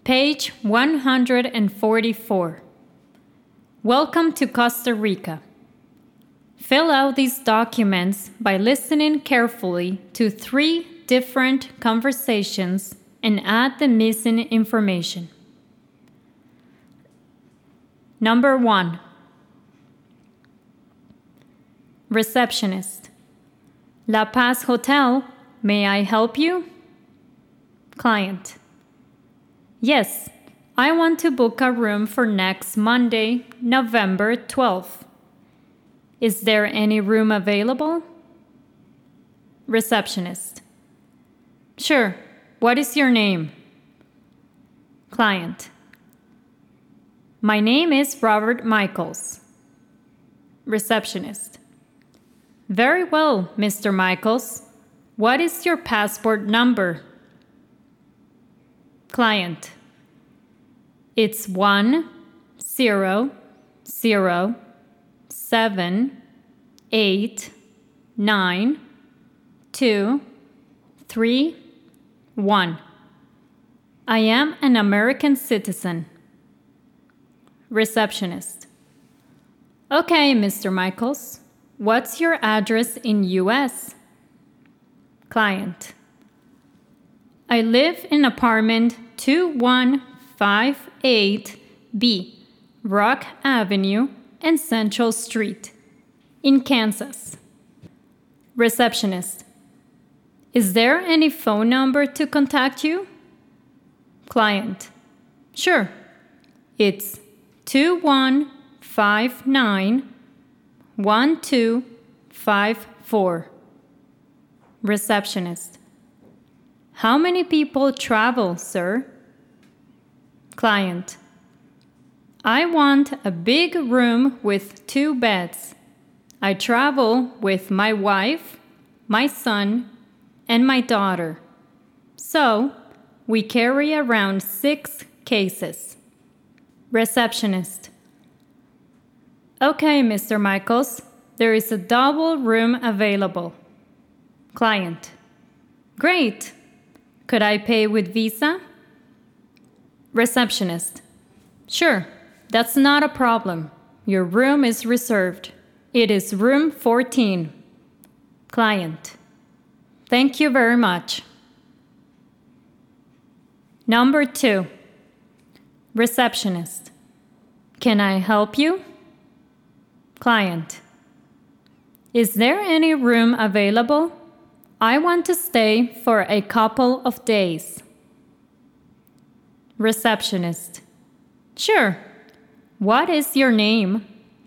Page 144. Welcome to Costa Rica. Fill out these documents by listening carefully to 3 different conversations and add the missing information. Number 1. Receptionist. La Paz Hotel, may I help you? Client. Yes, I want to book a room for next Monday, November 12th. Is there any room available? Receptionist. Sure. What is your name? Client. My name is Robert Michaels. Receptionist. Very well, Mr. Michaels. What is your passport number? Client. It's 107892331. I am an American citizen. Receptionist. Okay, Mr. Michaels. What's your address in U.S.? Client. I live in apartment 2158B, Rock Avenue and Central Street, in Kansas. Receptionist. Is there any phone number to contact you? Client. Sure. It's 2159-1254. Receptionist. How many people travel, sir? Client. I want a big room with 2 beds. I travel with my wife, my son, and my daughter. So, we carry around 6 cases. Receptionist. Okay, Mr. Michaels, there is a double room available. Client. Great. Could I pay with Visa? Receptionist. Sure, that's not a problem. Your room is reserved. It is room 14. Client. Thank you very much. Number 2. Receptionist. Can I help you? Client. Is there any room available? I want to stay for a couple of days. Receptionist. Sure. What is your name?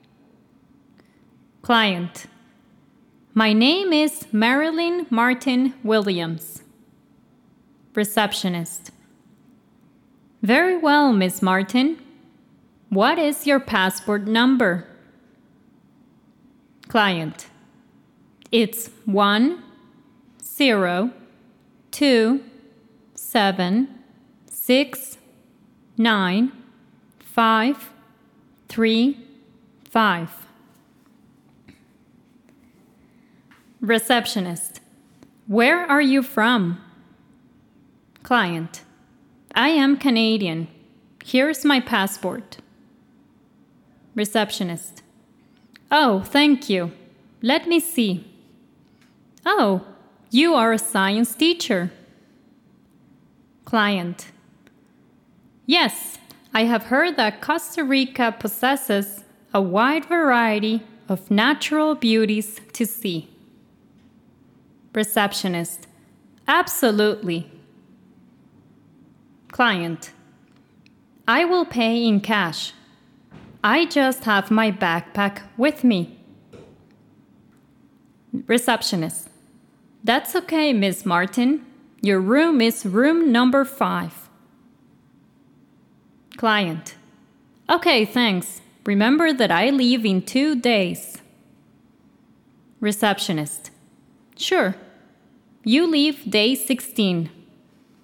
Client. My name is Marilyn Martin Williams. Receptionist. Very well, Miss Martin. What is your passport number? Client. It's 102769535. Receptionist. Where are you from? Client. I am Canadian. Here's my passport. Receptionist. Oh, thank you. Let me see. Oh, you are a science teacher. Client. Yes, I have heard that Costa Rica possesses a wide variety of natural beauties to see. Receptionist. Absolutely. Client. I will pay in cash. I just have my backpack with me. Receptionist. That's okay, Miss Martin. Your room is room number 5. Client. Okay, thanks. Remember that I leave in 2 days. Receptionist. Sure. You leave day 16.